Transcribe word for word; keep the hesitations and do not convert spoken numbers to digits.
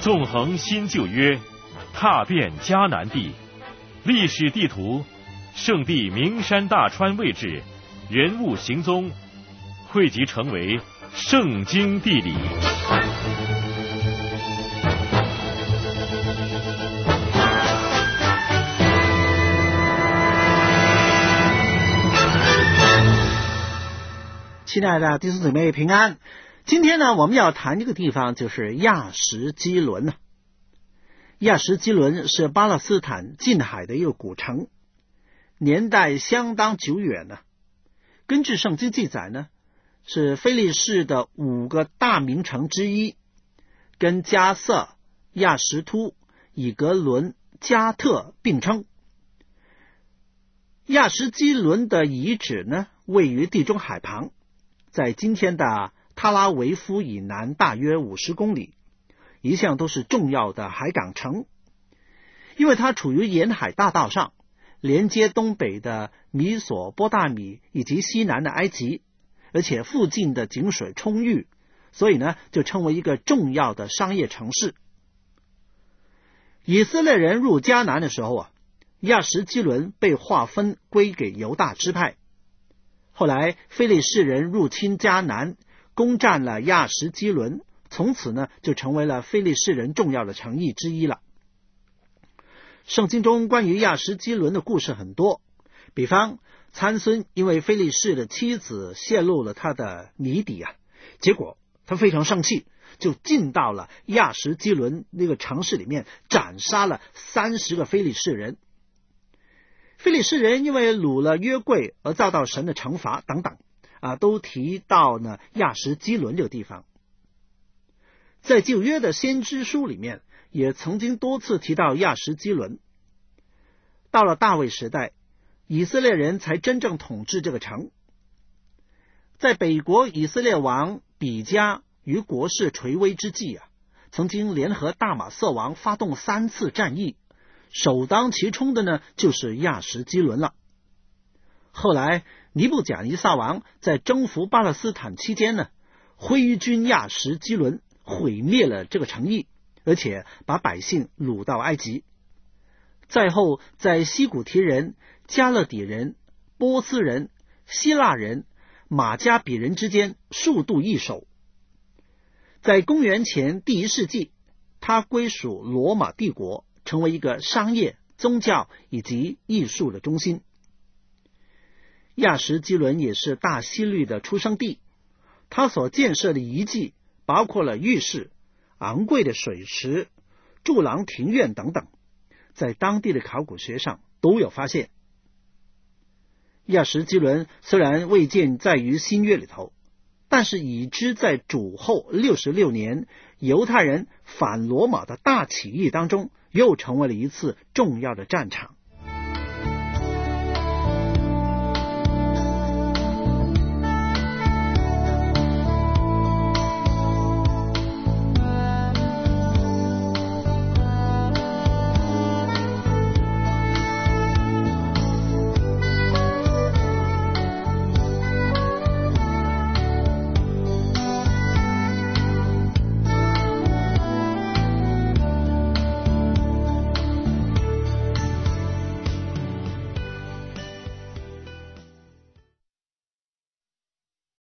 纵横新旧约，踏遍迦南地，历史地图，圣地名山大川位置，人物行踪，汇集成为圣经地理。 亲爱的弟兄姊妹平安，今天呢，我们要谈这个地方就是亚什基伦呢。亚什基伦是巴勒斯坦近海的一个古城，年代相当久远呢。根据圣经记载呢，是非利士的五个大名城之一，跟加瑟、亚什突、以格伦、加特并称。亚什基伦的遗址呢，位于地中海旁，在今天的特拉维夫以南大约五十公里，一向都是重要的海港城。因为它处于沿海大道上，连接东北的米索波大米以及西南的埃及，而且附近的井水充裕，所以呢，就成为一个重要的商业城市。以色列人入迦南的时候啊，亚什基伦被划分归给犹大支派。后来非利士人入侵迦南，攻占了亚什基伦，从此呢就成为了非利士人重要的城邑之一了。圣经中关于亚什基伦的故事很多，比方参孙因为非利士的妻子泄露了他的谜底啊，结果他非常生气，就进到了亚什基伦那个城市里面，斩杀了三十个非利士人。非利士人因为掳了约柜而遭到神的惩罚等等啊，都提到呢亚什基伦这个地方。在旧约的先知书里面也曾经多次提到亚什基伦。到了大卫时代，以色列人才真正统治这个城。在北国以色列王比加于国势垂危之际啊，曾经联合大马色王发动三次战役，首当其冲的呢，就是亚什基伦了。后来尼布甲尼撒王在征服巴勒斯坦期间呢，挥军亚什基伦，毁灭了这个城邑，而且把百姓掳到埃及。再后在西古提人、加勒底人、波斯人、希腊人、马加比人之间数度易手。在公元前第一世纪，它归属罗马帝国，成为一个商业、宗教以及艺术的中心。亚什基伦也是大希律的出生地，他所建设的遗迹包括了浴室、昂贵的水池、柱廊庭院等等，在当地的考古学上都有发现。亚什基伦虽然未见在于新约里头，但是已知在主后六十六年犹太人反罗马的大起义当中，又成为了一次重要的战场。